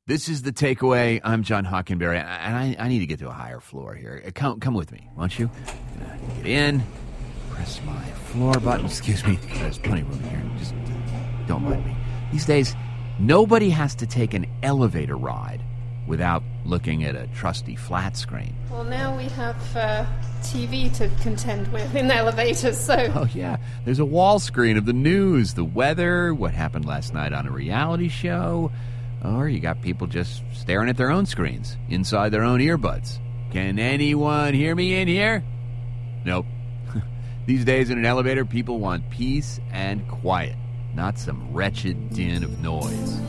This is The Takeaway. I'm John Hockenberry, and I need to get to a higher floor here. Come with me, won't you? Get in, press my floor button. Excuse me, there's plenty of room here. Just don't mind me. These days, nobody has to take an elevator ride without looking at a trusty flat screen. Well, now we have TV to contend with in elevators, so... Oh, yeah. There's a wall screen of the news, the weather, what happened last night on a reality show... Or you got people just staring at their own screens, inside their own earbuds. Can anyone hear me in here? Nope. These days in an elevator, people want peace and quiet, not some wretched din of noise.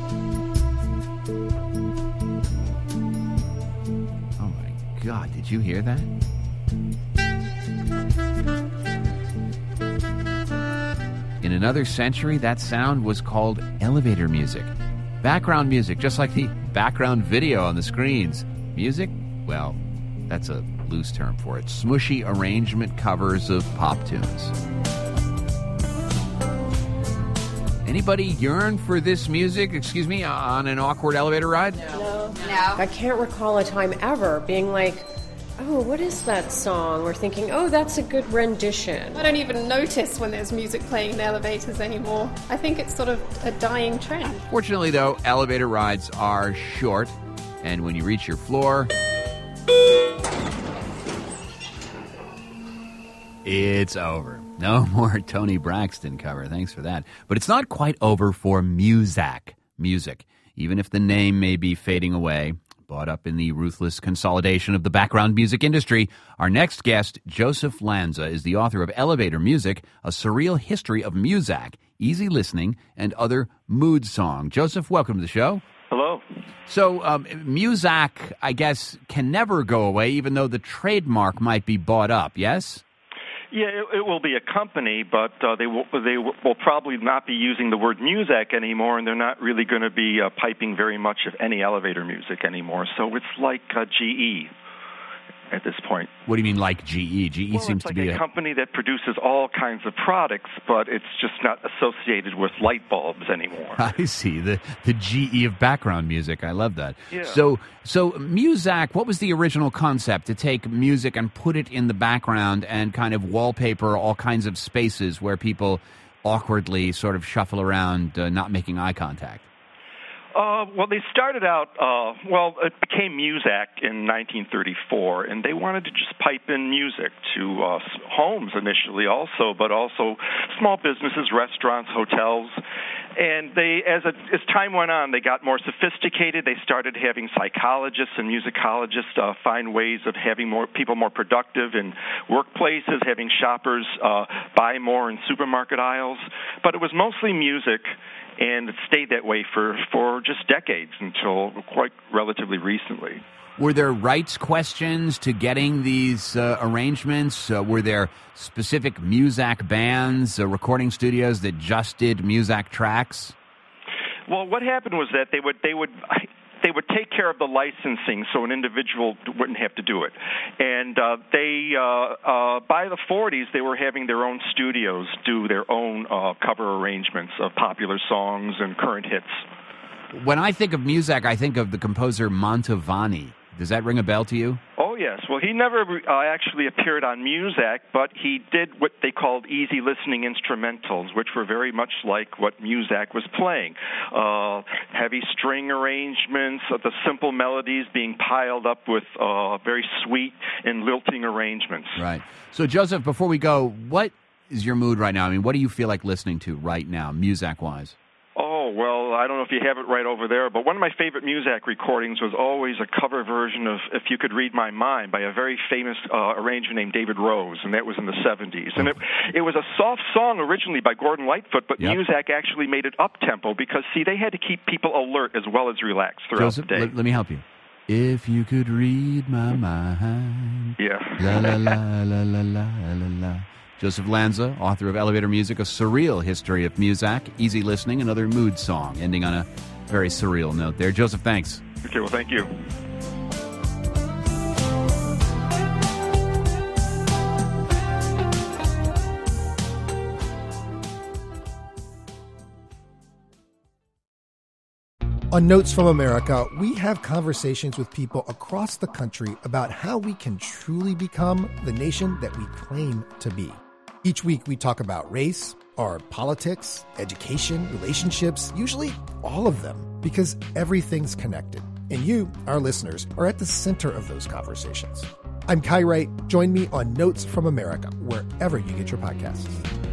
Oh my God, did you hear that? In another century, that sound was called elevator music. Background music, just like the background video on the screens. Music? Well, that's a loose term for it. Smushy arrangement covers of pop tunes. Anybody yearn for this music, on an awkward elevator ride? No. I can't recall a time ever being like, oh, what is that song? Or thinking, oh, that's a good rendition. I don't even notice when there's music playing in the elevators anymore. I think it's sort of a dying trend. Fortunately, though, elevator rides are short, and when you reach your floor, it's over. No more Toni Braxton cover. Thanks for that. But it's not quite over for Muzak music, even if the name may be fading away. Bought up in the ruthless consolidation of the background music industry, our next guest, Joseph Lanza, is the author of Elevator Music, A Surreal History of Muzak, Easy Listening, and Other Mood Song. Joseph, welcome to the show. Hello. So, Muzak, I guess, can never go away, even though the trademark might be bought up, yes? Yeah, it will be a company, but they will probably not be using the word Muzak anymore, and they're not really going to be piping very much of any elevator music anymore. So it's like GE at this point. What do you mean, like GE? GE seems to be a company that produces all kinds of products, but it's just not associated with light bulbs anymore. I see. The GE of background music. I love that. Yeah. So Muzak, what was the original concept? To take music and put it in the background and kind of wallpaper all kinds of spaces where people awkwardly sort of shuffle around, not making eye contact? Well, they started out, it became Muzak in 1934, and they wanted to just pipe in music to homes initially also, but also small businesses, restaurants, hotels. And they, as time went on, they got more sophisticated. They started having psychologists and musicologists find ways of having more people more productive in workplaces, having shoppers buy more in supermarket aisles. But it was mostly music, and it stayed that way for just decades until quite relatively recently. Were there rights questions to getting these arrangements? Were there specific Muzak bands, recording studios that just did Muzak tracks? Well, what happened was that they would take care of the licensing, so an individual wouldn't have to do it. And by the 40s, they were having their own studios do their own cover arrangements of popular songs and current hits. When I think of Muzak, I think of the composer Mantovani. Does that ring a bell to you? Oh, yes. Well, he never actually appeared on Muzak, but he did what they called easy listening instrumentals, which were very much like what Muzak was playing. Heavy string arrangements, the simple melodies being piled up with very sweet and lilting arrangements. Right. So, Joseph, before we go, what is your mood right now? I mean, what do you feel like listening to right now, Muzak-wise? Oh, well, I don't know if you have it right over there, but one of my favorite Muzak recordings was always a cover version of If You Could Read My Mind by a very famous arranger named David Rose, and that was in the 70s. And it was a soft song originally by Gordon Lightfoot, but Muzak actually made it up-tempo because, see, they had to keep people alert as well as relaxed throughout Joseph, the day. Let me help you. If you could read my mind. Yeah. La la la la la la la la. Joseph Lanza, author of Elevator Music, A Surreal History of Muzak, Easy Listening, another mood song, ending on a very surreal note there. Joseph, thanks. Okay, well, thank you. On Notes from America, we have conversations with people across the country about how we can truly become the nation that we claim to be. Each week, we talk about race, or politics, education, relationships, usually all of them, because everything's connected. And you, our listeners, are at the center of those conversations. I'm Kai Wright. Join me on Notes from America, wherever you get your podcasts.